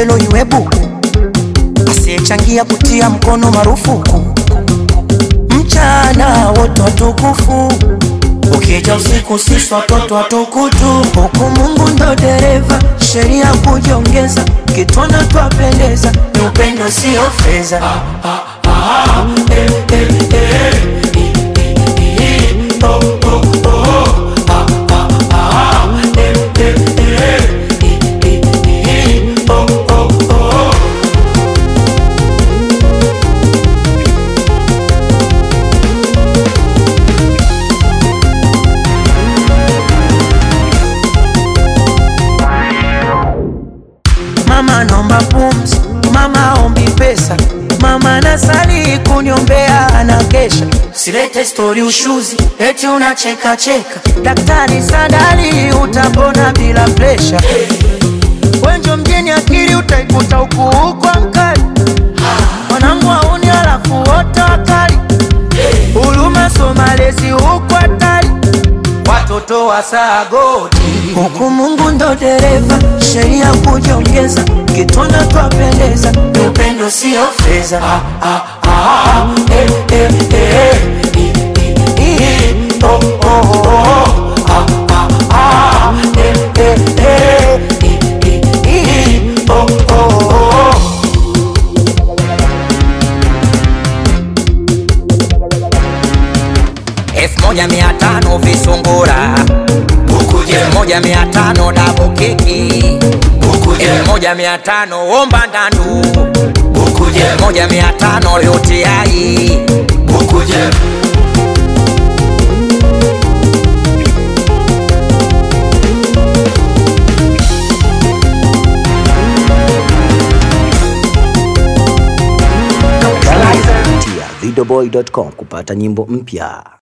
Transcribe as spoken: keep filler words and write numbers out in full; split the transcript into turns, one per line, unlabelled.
jelo iwe buku, asiyechangia kutia mkono marufuku. Mchana wote watukufu, ukija usiku sisi watoto watukutu. Huku Mungu ndo dereva, sheria kujiongeza, kitona twapendeza, ni upendo sio fedha. Ah, ah, ah, eh, eh, eh, oh, oh, oh, ah, ah, ah, eh, eh, eh, oh, oh, oh. Mama nomba pumzi, mama ombi pesa, mama nasali kunyombea anakesha. Silete story ushuzi, eti unacheka cheka, daktari sadali utapona bila pressure. Wenjo mjini akili utaikuta huku huku mkali, mwanangu hauni alafu wote wakali. Huruma somalezi huku hatari, watoto wa sagoti. Huku Mungu ndo dereva, sheria kujiongeza, kitona twapendeza, ni upendo sio fedha. Ah, ah, ah, eh, eh, eh, eh, oh, oh, oh, ah, ah, ah, eh, eh, eh, oh, oh, oh. Elfu moja mia tano visungura, elfu moja mia tano double keki, elfu moja mia tano omba ndandu, elfu moja mia tano yote hai.
videoboy dot com kupata nyimbo mpya.